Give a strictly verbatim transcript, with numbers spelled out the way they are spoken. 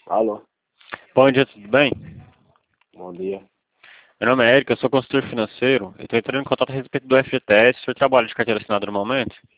Alô, Bom dia, tudo bem? bom dia. Meu nome é Eric, eu sou consultor financeiro e estou entrando em contato a respeito do F G T S. O senhor trabalha de carteira assinada no momento?